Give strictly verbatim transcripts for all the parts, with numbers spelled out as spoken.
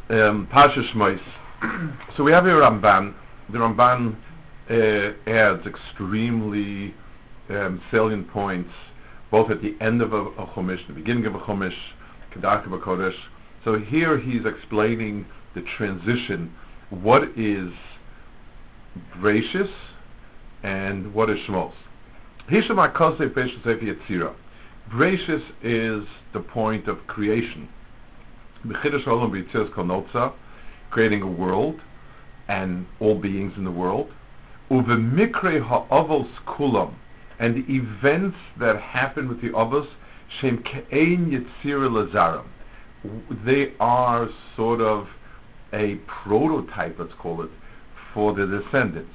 Um, Pasha Shmois. So we have here Ramban. The Ramban uh, adds extremely um, salient points, both at the end of a, a Chumash, the beginning of a Chumash, Kedarka B'Kodesh. So here he's explaining the transition. What is Gracious and what is Shmos? Hisham HaKosei Beishas Sefer Yetzirah. Gracious is the point of creation. B'Chiddush Olam B'Yitzias Kol Notza, creating a world and all beings in the world. Uvemikre ha'avos kulam, and the events that happen with the avos, shem ke'ein Yetzirah Lazaram. They are sort of a prototype, let's call it, for the descendants.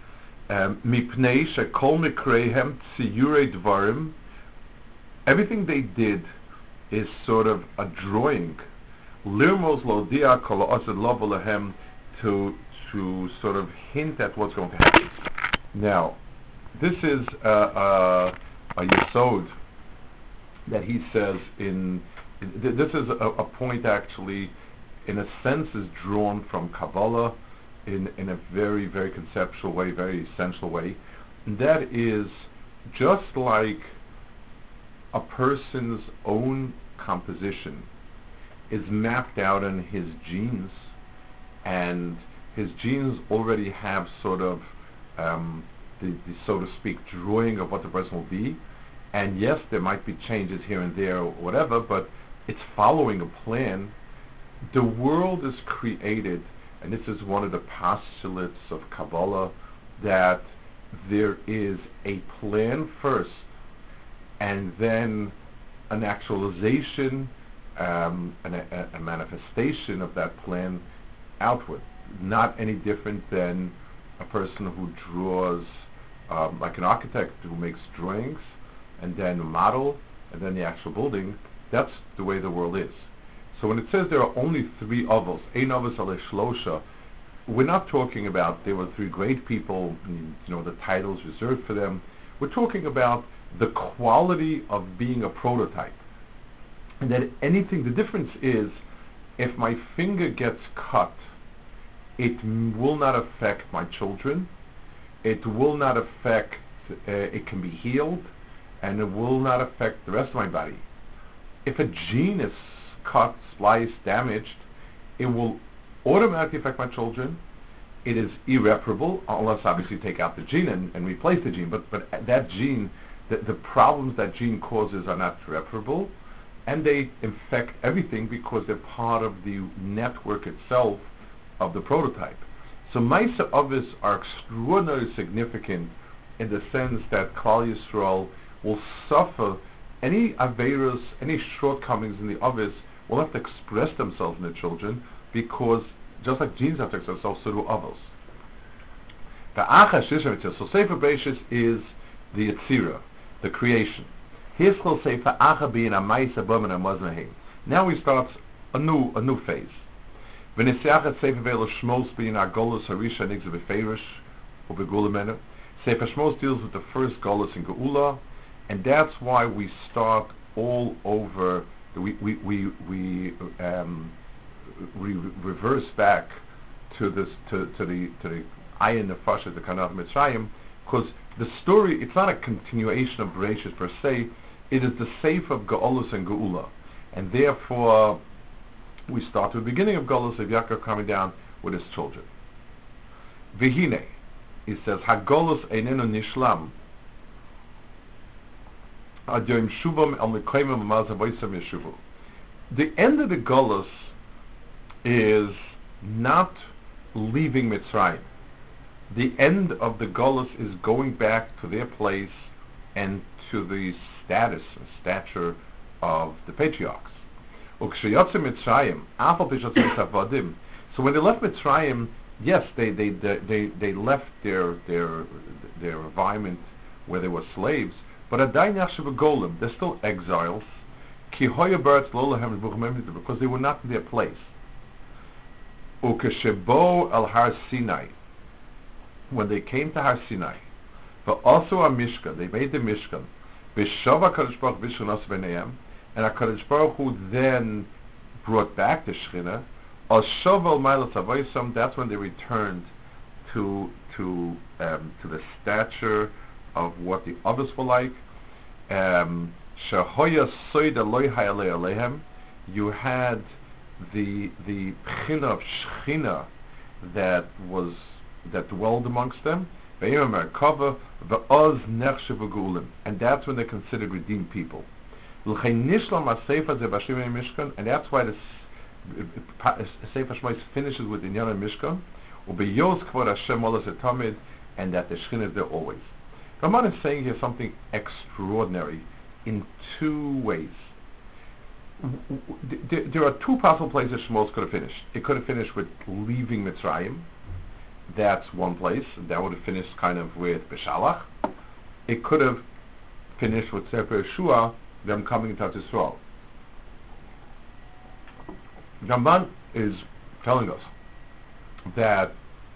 Mipnei shekol mikreihem tziyurei dvarim. Everything they did is sort of a drawing. Lirmos lodia kol ha'ased lo v'lehem, to to sort of hint at what's going to happen. Now, this is a, a, a yesod that he says in. Th- this is a, a point actually, in a sense, is drawn from Kabbalah in in a very very conceptual way, very essential way. And that is just like a person's own composition is mapped out in his genes, and his genes already have sort of um, the, the, so to speak, drawing of what the person will be. And yes, there might be changes here and there or whatever, but it's following a plan. The world is created, and this is one of the postulates of Kabbalah, that there is a plan first, and then an actualization, um, an, a, a manifestation of that plan outward. Not any different than a person who draws, um, like an architect who makes drawings, and then a model, and then the actual building. That's the way the world is. So when it says there are only three avos, ein avos ale shlosha, we're not talking about there were three great people, and, you know, the titles reserved for them. We're talking about the quality of being a prototype. And that anything, the difference is, if my finger gets cut, it m- will not affect my children, it will not affect, uh, it can be healed, and it will not affect the rest of my body. If a gene is cut, spliced, damaged, it will automatically affect my children. It is irreparable, unless obviously you take out the gene and, and replace the gene, but, but that gene, the, the problems that gene causes are not reparable, and they infect everything because they're part of the network itself of the prototype. So Maisa Avos are extraordinarily significant in the sense that Klal Yisrael will suffer any averos, any shortcomings in the Avos will have to express themselves in the children, because just like genes have to express themselves, so do Avos. The Acha Shishim, so Sefer Beishis is the Yetzirah, the creation. Hischel Sefer Acha being a Maisa B'Amen HaMaznahim. Now he starts a new a new phase. V'Nesiachet Sefer Velo Shmos being a Golus Harisha Nigza B'Feirish or B'Gula Mena. Sefer Shmos deals with the first Golus in Geula, and that's why we start all over. We we we we um, we reverse back to this to, to the to the Ayin Nefashah, the Kanaf Mitzrayim, because the story, it's not a continuation of Bereshit per se. It is the Seif of Geolus and Geula, and therefore we start with the beginning of Geolus of Yaakov coming down with his children. V'hine, he says, Hagolus einenu nishlam. The end of the Golus is not leaving Mitzrayim. The end of the Golus is going back to their place and to the status and stature of the patriarchs. So when they left Mitzrayim, yes, they they they they left their their their environment where they were slaves, but Adayin Yachshav Golem, they're still exiles, because they were not in their place. Ukeshebo al Har Sinai, when they came to Har Sinai, but also a Mishkan, they made the Mishkan, V'shava Kadosh Baruch V'shunas B'neiam, and HaKadosh Baruch Hu then brought back the Shechina, Oshovel Milas Avoisam, that's when they returned to to um, to the stature of what the others were like. Um, Shahoya Soida Loi Hayalei Alehem, you had the the Pchina of Shechina that was that dwelled amongst them. And that's when they're considered redeemed people. And that's why the Sefer Shmos finishes with Inyan Mishkan, and that the Shechinah is there always. Raman is saying here something extraordinary in two ways. There are two possible places Shmos could have finished. It could have finished with leaving Mitzrayim. That's one place. That would have finished kind of with Beshalach. It could have finished with Sefer Yeshua, them coming into Yisrael. Ramban is telling us that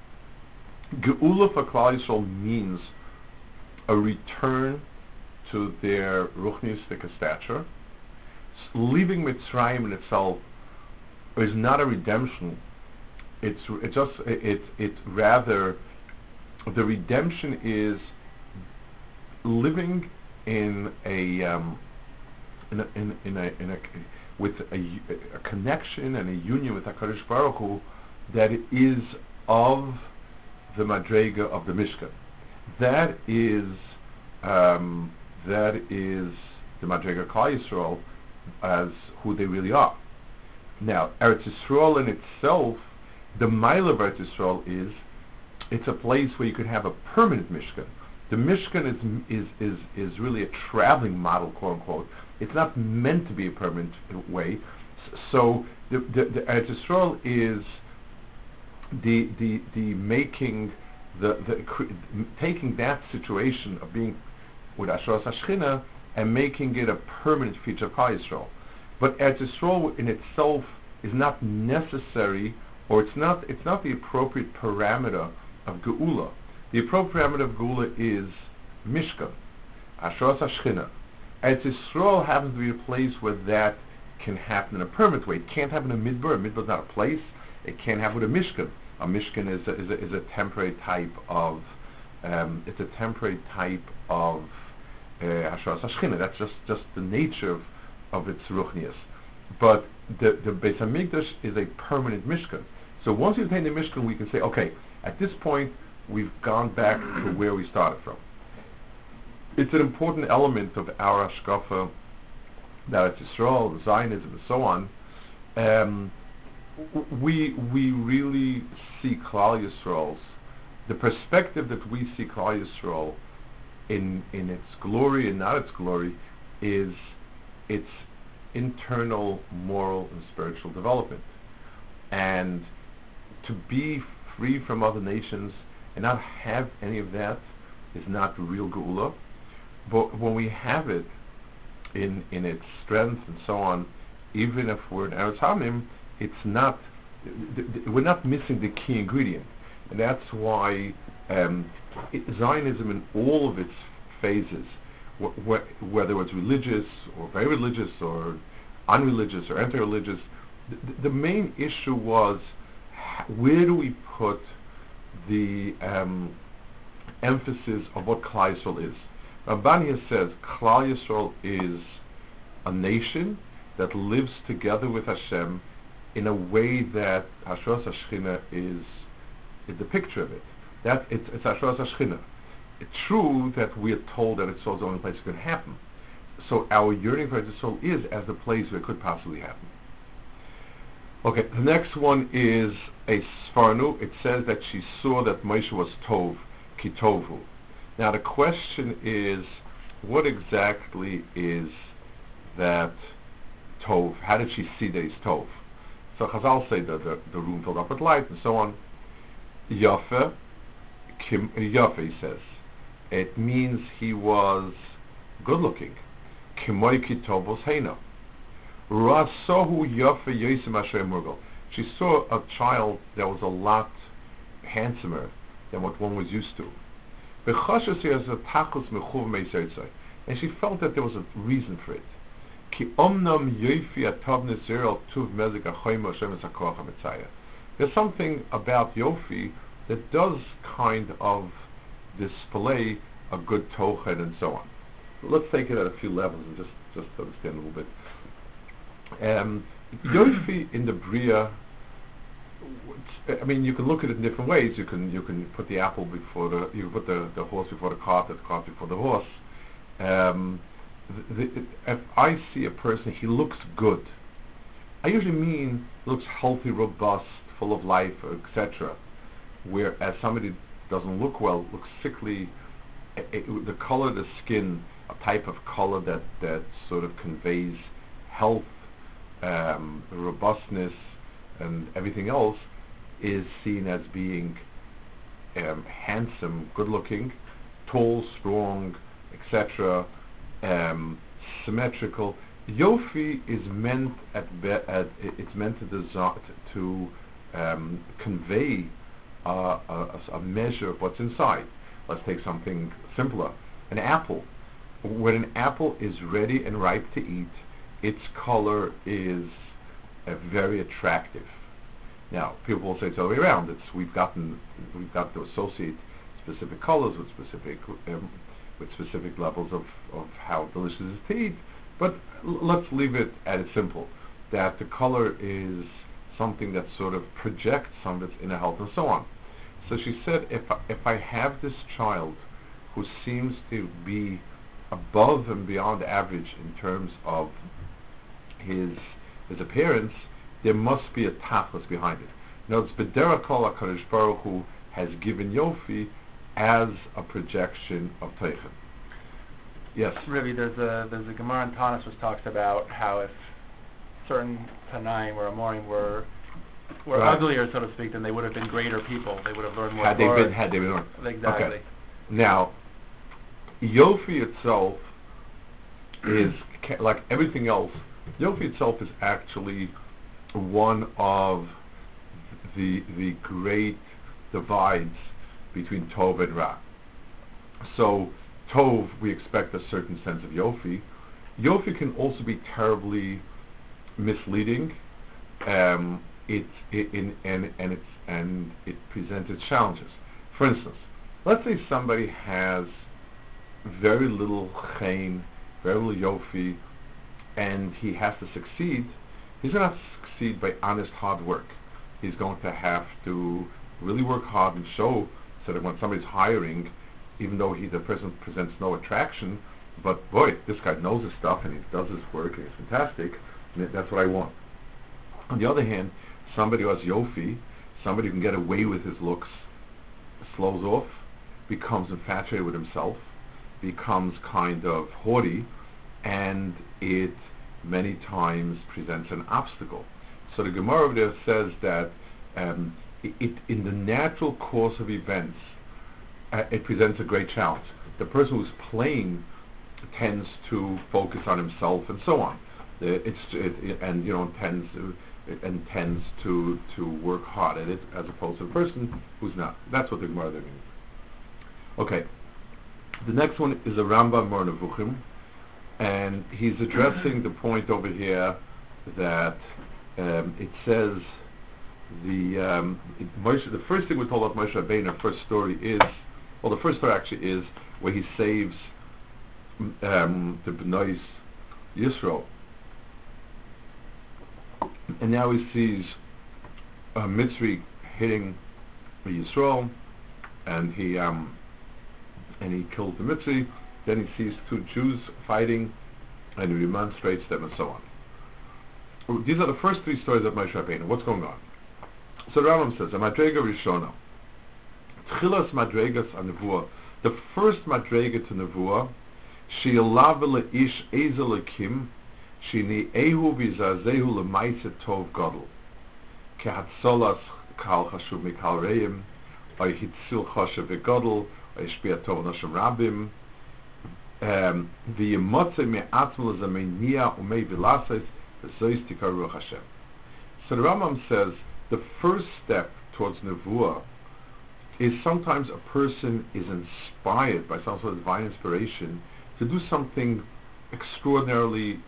Geula for Klal Yisrael means a return to their ruchnistic stature. Leaving Mitzrayim in itself is not a redemption. It's it just it, it it rather the redemption is living in a um, in a, in, in a in a with a, a connection and a union with HaKadosh Baruch Hu that is of the Madrega of the Mishkan. That is um, that is the Madrega Klal Yisrael as who they really are. Now, Eretz Yisrael in itself, the mile of Eretz Yisrael is it's a place where you can have a permanent Mishkan. The Mishkan is is is is really a traveling model, quote unquote. It's not meant to be a permanent way. So the the, the Eretz Yisrael is the the the making the the taking that situation of being with Asheras Hashchina and making it a permanent feature of Klal Yisrael. But Eretz Yisrael in itself is not necessary, or it's not it's not the appropriate parameter of Geula. The appropriate parameter of Geula is Mishkan, Asheras Hashchina. Eretz Yisrael happens to be a place where that can happen in a permanent way. It can't happen in a Midbar. Midbar is not a place. It can't happen with a Mishkan. A Mishkan is a, is a, is a temporary type of um, it's a temporary type of Asheras Hashchina. That's just, just the nature of, of its ruchnius. But the the Beis Hamikdash is a permanent Mishkan. So once you attain the Mishkan, we can say, okay, at this point we've gone back to where we started from. It's an important element of our Hashkafa, that it's Yisrael, Zionism, and so on. Um, we we really see Klal Yisrael's, the perspective that we see Klal Yisrael in in its glory and not its glory is its internal moral and spiritual development. And to be free from other nations and not have any of that is not real Geula. But when we have it in in its strength and so on, even if we're in Eretz Hamim, it's not, th- th- we're not missing the key ingredient. And that's why um, it, Zionism in all of its phases, wh- wh- whether it's religious or very religious or unreligious or anti-religious, th- the main issue was where do we put the um, emphasis of what Klal Yisrael is. Ramban here says Klal Yisrael is a nation that lives together with Hashem in a way that Asheras Hashchina is, is the picture of it. That it's, it's Asheras Hashchina. It's true that we are told that it's the only place it could happen. So our yearning for Eretz Yisrael is as the place where it could possibly happen. Okay, the next one is a Sfarnu. It says that she saw that Moshe was Tov, Kitovu. Now the question is, what exactly is that Tov? How did she see that he's Tov? So Chazal say that the, the room filled up with light and so on. Yafe, Kim, Yafe, he says. It means he was good looking. Kimoi Kitovos Heina. Rasohu Yafe Yosim Asher Murgal. She saw a child that was a lot handsomer than what one was used to. And she felt that there was a reason for it. Ki omnom yofi atov nisirel tuv mezig achoyim Hashem esakoach hamitzayah. There's something about yofi that does kind of display a good tochen and so on. Let's take it at a few levels and just, just understand a little bit. Um, yofi in the Bria, I mean, you can look at it in different ways. You can you can put the apple before the you can put the, the horse before the cart, the cart before the horse. Um, the, the, if I see a person, he looks good. I usually mean looks healthy, robust, full of life, et cetera. Whereas somebody doesn't look well, looks sickly. It, it, the color of the skin, a type of color that that sort of conveys health, um, robustness, and everything else, is seen as being um, handsome, good-looking, tall, strong, et cetera, um, symmetrical. Yofi is meant at, be- at it's meant to desi- to um, convey uh, a, a measure of what's inside. Let's take something simpler: an apple. When an apple is ready and ripe to eat, its color is uh, very attractive. Now, people will say it's the other way around. It's we've gotten we've got to associate specific colors with specific um, with specific levels of, of how delicious it is to eat. But l- let's leave it at its simple, that the color is something that sort of projects some of its inner health and so on. So she said, if I, if I have this child who seems to be above and beyond average in terms of his his appearance, there must be a tachlis behind it. Now, it's B'derech Kol HaKadosh Baruch Hu has given Yofi as a projection of Teichen. Yes? Really, there's a there's a Gemara in Tanis which talks about how if certain Tanaim or Amorim were were right. uglier, so to speak, then they would have been greater people. They would have learned more. Had they been, had they been learned. Exactly. Okay. Now, Yofi itself is, like everything else, Yofi itself is actually one of the the great divides between Tov and Ra. So Tov, we expect a certain sense of Yofi. Yofi can also be terribly misleading. Um, it, it in, and and it's and it presents its challenges. For instance, let's say somebody has very little chen, very little Yofi, and he has to succeed. He's going to have to succeed by honest hard work. He's going to have to really work hard and show, so that when somebody's hiring, even though he the person presents no attraction, but boy, this guy knows his stuff and he does his work and he's fantastic, and that's what I want. On the other hand, somebody who has Yofi, somebody who can get away with his looks, slows off, becomes infatuated with himself, becomes kind of haughty, and it many times presents an obstacle. So the Gemara over there says that um, it, it, in the natural course of events, uh, it presents a great challenge. The person who's playing tends to focus on himself and so on. Uh, it's it, it, and you know tends to and tends to to work hard at it, as opposed to the person who's not. That's what the Gemara there means. Okay. The next one is a Rambam Moreh Nevuchim, and he's addressing the point over here that um, it says the um, it, Moshe, the first thing we're told about Moshe Rabbeinu, our first story is, well, the first story actually is where he saves um, the Bnei Yisrael, and now he sees a Mitzri hitting the Yisrael, and he um, and he kills the Mitzri. Then he sees two Jews fighting, and he remonstrates them, and so on. These are the first three stories of Moshe Rabbeinu. What's going on? So the Rambam says, "Madrega Rishona, Tchilas Madregas Anevua." The first Madrega to Nevua, She'elav le'ish ezelakim, She'ni'ehu v'zazehu l'maisa tov gadol, Kehatzolas kal chashuv mikal reim, Oy hitzil chashuv v'gadol, Oy shpia tov nashim rabim, V'yemotze me'atzmo l'zamenia umei v'lases, V'zois tikar ruach Hashem. So the Rambam says the first step towards Nevuah is sometimes a person is inspired by some sort of divine inspiration to do something extraordinarily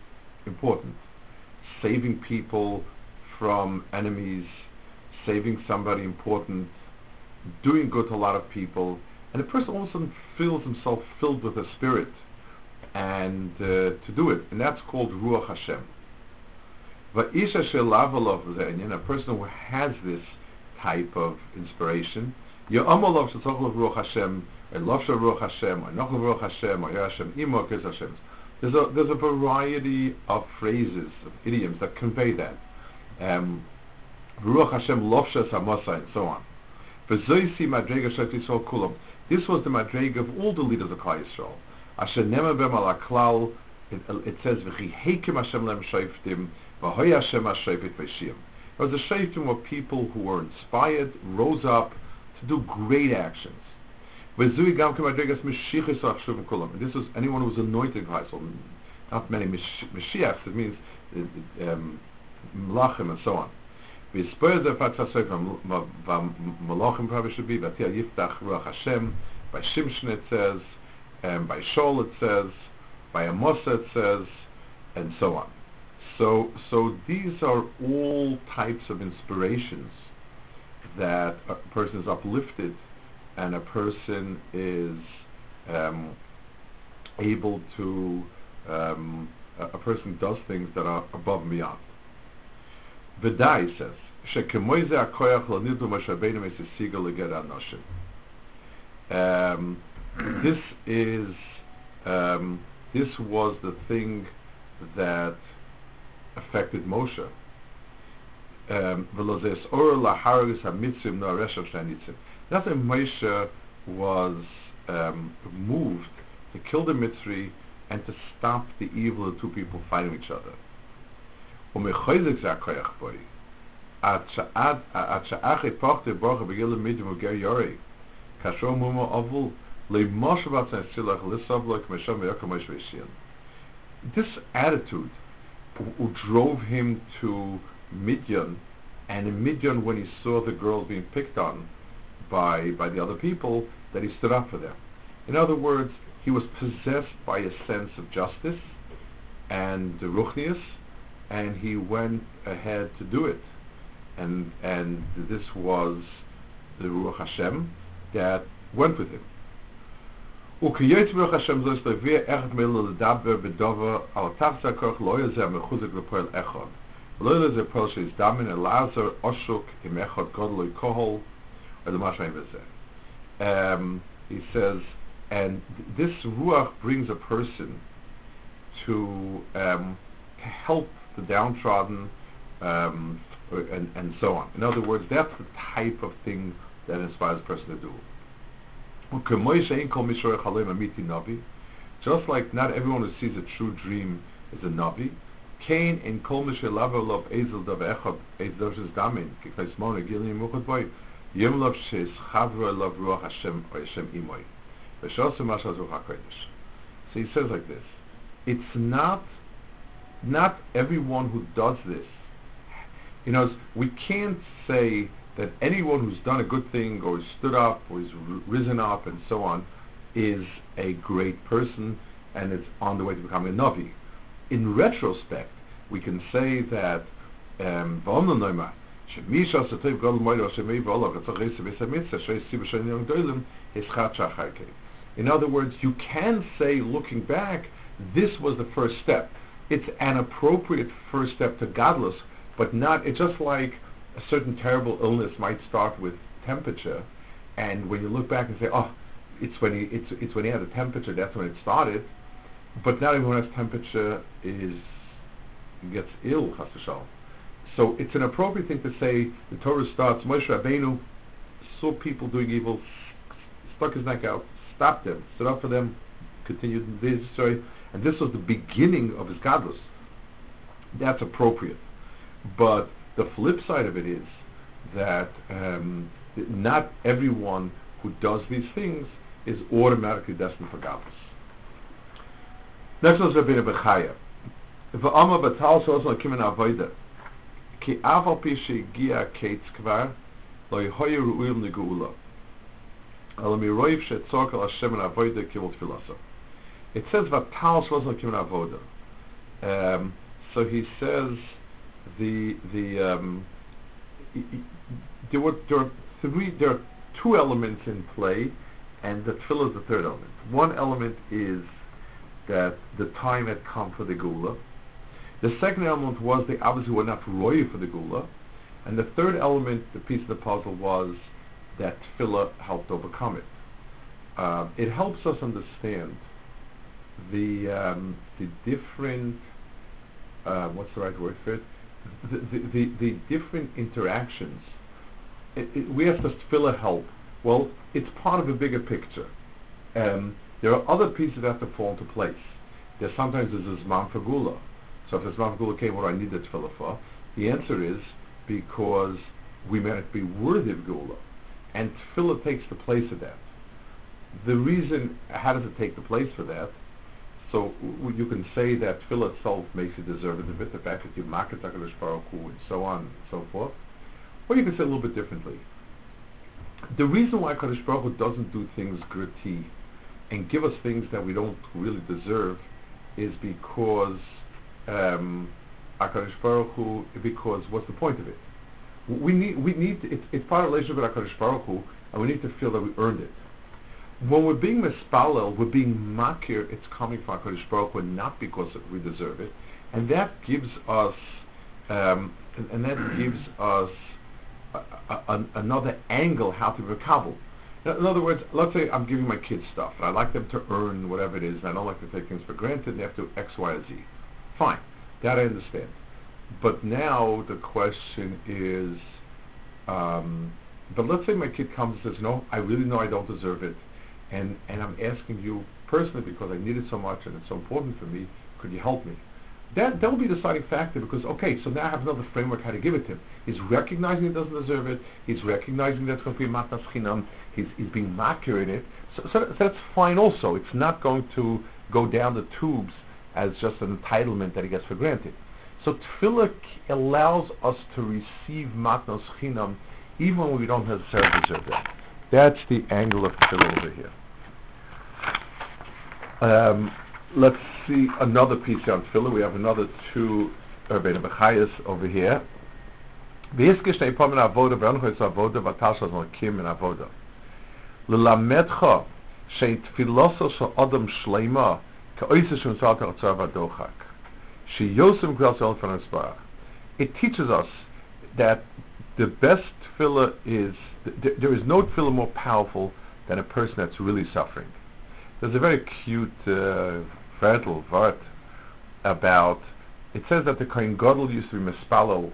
important. Saving people from enemies, saving somebody important, doing good to a lot of people, and the person all of a sudden feels himself filled with a spirit and uh, to do it, and that's called Ruach Hashem. Va'isha she'lavalov ze'enyan, a person who has this type of inspiration, ya'amalov she'tzochlav Ruach Hashem, or lovsha Ruach Hashem, or nochav Ruach Hashem, or Yer Hashem imo, Kez Hashem. There's a there's a variety of phrases, of idioms that convey that. Um, Ruach Hashem lovsha samasa, and so on. V'zoisi madrega shel Yisrael kulam. This was the madrega of all the leaders of Klal Yisrael. Asher nema bem ala klal. It, it says v'chi heikim Hashem lem shoftim v'hoy Hashem hashofet v'shiyim. It was a shoftim were people who were inspired, rose up to do great actions. V'zui gam kemadregas mishichus achshuv kulam. And this was anyone who was anointed by Yisrael. Not many Mashiachs. It means um, Melachim and so on. V'yispur zefat v'soif v'malachim probably should be v'atil yiftach ruach Hashem. By Shimshon it says, and by Shaul it says, by Amos it says, and so on. So, so these are all types of inspirations that a person is uplifted, and a person is um, able to. Um, a, a person does things that are above and beyond. V'dai says, "Shekemoy ze hakoyach lo nidlu Moshe Rabbeinu mesisiga leger anoshim." Um, this is um, this was the thing that affected Moshe. Um, That's why Moshe was um, moved to kill the Mitzri and to stop the evil of two people fighting each other. This attitude who drove him to Midian, and in Midian when he saw the girls being picked on by by the other people, that he stood up for them. In other words, he was possessed by a sense of justice and the ruchnius, and he went ahead to do it. And and this was the Ruach Hashem that went with him. Ukiyot Ruach Hashem zos levir echad melo ledaber bedover al tachza koch lo yezeh mechuzek lepoel echad. Lo yezeh poel sheis damin elazar oshuk im echad godloi kohol or the mashayin v'zeh. Um, he says, and this Ruach brings a person to um, to help the downtrodden, um, and, and so on. In other words, that's the type of thing that inspires a person to do. Just like not everyone who sees a true dream is a Navi, Cain in Kol Mishe Lava Lov Ezel Dav Echad Ezel Shes Damin Kiknais Mona Gilim Muchad Boy Yom Lov Shes Chavra Lov Ruach Hashem or Hashem Imoy V'Shosem Mashal Zuch HaKodesh. So he says like this: it's not not everyone who does this. You know, we can't say that anyone who's done a good thing or has stood up or has risen up and so on is a great person and is on the way to becoming a Navi. In retrospect, we can say that um, in other words, you can say, looking back, this was the first step. It's an appropriate first step to godless, but not, it's just like a certain terrible illness might start with temperature, and when you look back and say, oh, it's when he, it's, it's when he had a temperature, that's when it started, but not everyone has temperature is, gets ill, chas v'shalom. So it's an appropriate thing to say, the Torah starts, Moshe Rabbeinu saw people doing evil, stuck his neck out, stopped them, stood up for them, continued this story, and this was the beginning of his godless. That's appropriate. But the flip side of it is that um, not everyone who does these things is automatically destined for godless. Next one is Rabbeinu Bechaya. V'ama b'tal shos l'kimin avoda ki aval pi she'gia kates kvar lo yehoyu ru'uyim l'geula al miroiv she'tzork al Hashem and avoda kivul tefilasa. It says v'tal shos l'kimin avoda. Um, So he says the the um, y- y- there were there are three there are two elements in play, and the tefillah is the third element. One element is that the time had come for the Gula. The second element was the others who were not royal for the Gula. And the third element, the piece of the puzzle, was that tefillah helped overcome it. Uh, it helps us understand the um, the different, uh, what's the right word for it? The, the, the, the different interactions. It, it, we ask, does tefillah help? Well, it's part of a bigger picture. Um, there are other pieces that have to fall into place. There sometimes there's a Zman for Gula. So if the Zman for Gula came, what do I need the tefillah for? The answer is because we may not be worthy of Gula. And tefillah takes the place of that. The reason, how does it take the place for that? So w- you can say that tefillah itself makes you deserving of it, the fact that you market HaKadosh Baruch Hu and so on and so forth. Or you can say a little bit differently. The reason why HaKadosh Baruch Hu doesn't do things gratuity and give us things that we don't really deserve is because um, HaKadosh Baruch Hu, because what's the point of it? We need, we need to, it's, it's part of the relationship with HaKadosh Baruch Hu, and we need to feel that we earned it. When we're being mispalel, we're being makir, it's coming from HaKadosh Baruch Hu, not because we deserve it, and that gives us, um, and, and that gives us a, a, a, another angle how to be kabul. In other words, let's say I'm giving my kids stuff, and I like them to earn whatever it is, and I don't like to take things for granted, and they have to X, Y, or Z. Fine, that I understand. But now the question is, um, but let's say my kid comes and says, no, I really know I don't deserve it, and, and I'm asking you personally because I need it so much and it's so important for me, could you help me? That that will be the deciding factor because, okay, so now I have another framework how to give it to him. He's recognizing he doesn't deserve it, he's recognizing that's going to be matnas chinam, he's, he's being makir in it, so, so, so that's fine also. It's not going to go down the tubes as just an entitlement that he gets for granted. So tefillah allows us to receive matnos chinam even when we don't necessarily deserve that. That's the angle of tefillah over here. Um, let's see another piece on tefillah. We have another two Rabbeinu Bechayas over here. V'yizkish ne'ipom in avoda v'anchois avoda v'tashas n'akim in avoda. L'lamedcha she'in tfiloso shel adam shleima ka'oisa sh'mitzal ta'atzar v'adochak. She'yosem g'al from Esbarach. It teaches us that the best tefillah is, th- there is no tefillah more powerful than a person that's really suffering. There's a very cute uh, Vertel, Vart, about, it says that the Kohen Gadol used to be mispalel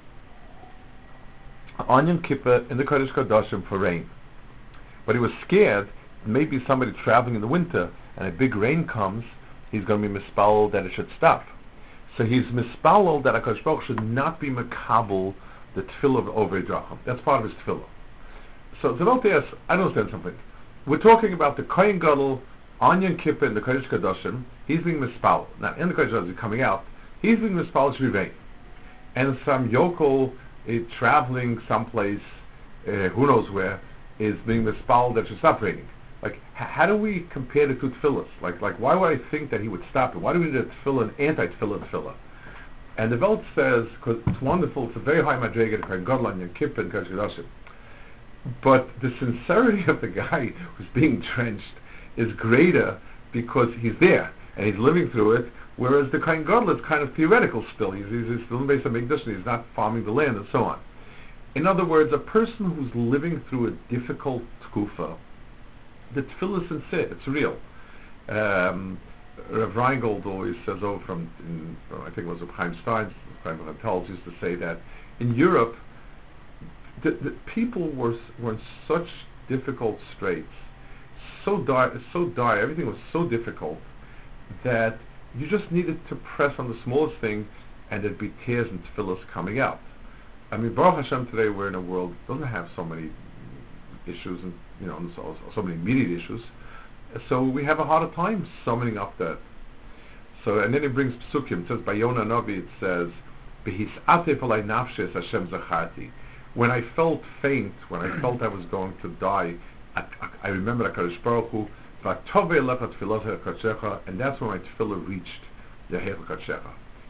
on Yom Kippur in the Kodesh Kodashim for rain. But he was scared, maybe somebody traveling in the winter and a big rain comes, he's going to be mispalel that it should stop. So he's mispalel that HaKadosh Baruch should not be makabel the tefillah of over Dracham. That's part of his tefillah. So, so don't ask, I don't understand something. We're talking about the Kohen Gadol on Yom Kippur in the Kodesh Kodashim. He's being mispalel. Now, in the Kodesh Kodashim coming out, he's being mispalel to be rain. And some yokel uh, traveling someplace, uh, who knows where, is being mispalel that should stop raining. Like, h- how do we compare the two tefillahs? Like, like, why would I think that he would stop it? Why do we need a tefillah, an anti-tefillah tefillah? And the Welt says, because it's wonderful, it's a very high madrega to Kohen Gadol on Yom Kippur and Kodesh Kodashim. But the sincerity of the guy who's being drenched is greater because he's there and he's living through it, whereas the Kohen Gadol is kind of theoretical still. He's, he's still in base of Mikdash and he's not farming the land and so on. In other words, a person who's living through a difficult tkufa, the tefillah is sincere, it's real. Um, Rav Reingold always says, oh, from, in, I think it was Rav Chaim Stein, Chaim Chantal used to say that in Europe, the, the people were were in such difficult straits, so dire, so dire, everything was so difficult that you just needed to press on the smallest thing and there'd be tears and tefillahs coming out. I mean, Baruch Hashem, today we're in a world that doesn't have so many issues and, you know, so, so many immediate issues. So we have a harder time summoning up that. So, and then it brings psukim. It says, by Yonah Navi, it says, Behis'ate v'lai nafshes Hashem zacharti. When I felt faint, when I felt I was going to die, I, I, I remember HaKadosh Baruch Hu, and that's when my tefillah reached Yehei HaKadshecha.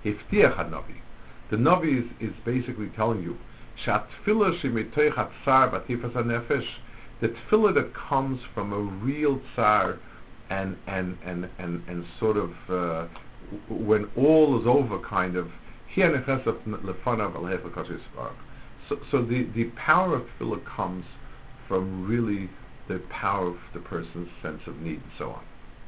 Hiftiach HaNavi. The Navi is, is basically telling you, Shat Tefillah Shemitoich HaTzar Batifas HaNefesh, the tefillah that comes from a real tsar and and and and, and sort of uh, when all is over, kind of. So, so the, the power of tefillah comes from really the power of the person's sense of need and so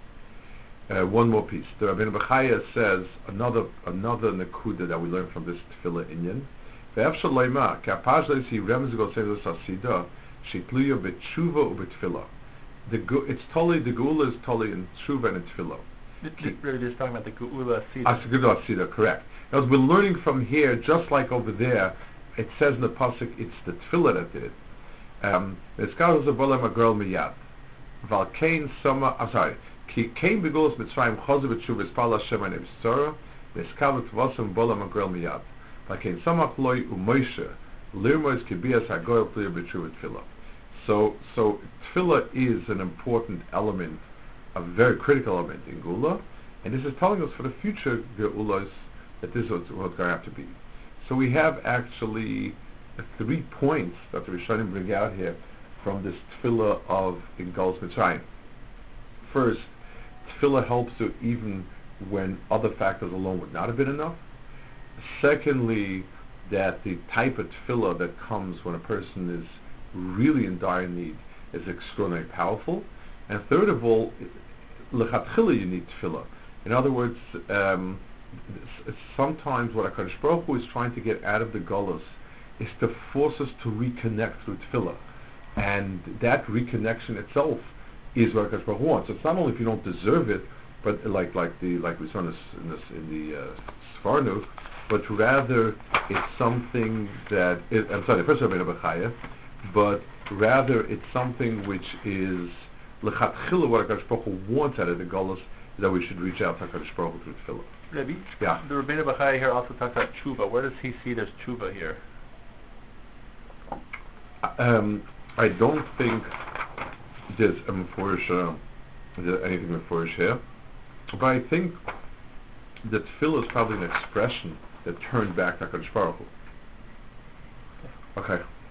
on. Uh, one more piece. The Rabbeinu Bechaya says another another nekuda that we learn from this tefillah inyan. Ve'efshar loymar ki hapashlos hi remez gosei l'sasida shitluya b'tshuva u'b'tefillah. The gu- it's totally the geula is totally in tshuva and in tefillah. Really just talking about the geula asida. Ah, geula asida, correct. As we're learning from here, just like over there, it says in the pasuk, it's the tefillah that did it. Um, V'eskar zabolam ha'girl miyad. Valkein sama, I'm sorry. Ki kein begulas mitzrayim chozer b'tshuva espal Hashem ha'nev tzara. V'eskar v'tvasam bolam ha'girl miyad. Valkein samach loy u'moishe. Lirmois kibias ha'goyel pliya b'tshuva tefillah. So, so tefillah is an important element, a very critical element in Geula, and this is telling us for the future Geulas that this is what's going to have to be. So we have actually three points that the Rishonim bring out here from this tefillah of in Galus Mitzrayim. First, tefillah helps you even when other factors alone would not have been enough. Secondly, that the type of tefillah that comes when a person is really in dire need is extraordinarily powerful. And third of all, lechatchila you need tefillah. In other words, um, sometimes what HaKadosh Baruch Hu is trying to get out of the galus is to force us to reconnect through tefillah. And that reconnection itself is what HaKadosh Baruch Hu wants. So it's not only if you don't deserve it, but like like the like we saw in this in, this, in the uh, Sfarnu, but rather it's something that it, I'm sorry, the first Rabbeinu Bechaya, but rather it's something which is lechatchila what HaKadosh Baruch Hu wants out of the galus, is that we should reach out to HaKadosh Baruch Hu through tefillah. Rebbe, yeah. The Rabbeinu Bechaya here also talks about tshuva. Where does he see there's tshuva here? Um, I don't think there's a meforish, uh, there's anything meforish here, but I think that tefillah is probably an expression that turned back to HaKadosh Baruch Hu. Okay.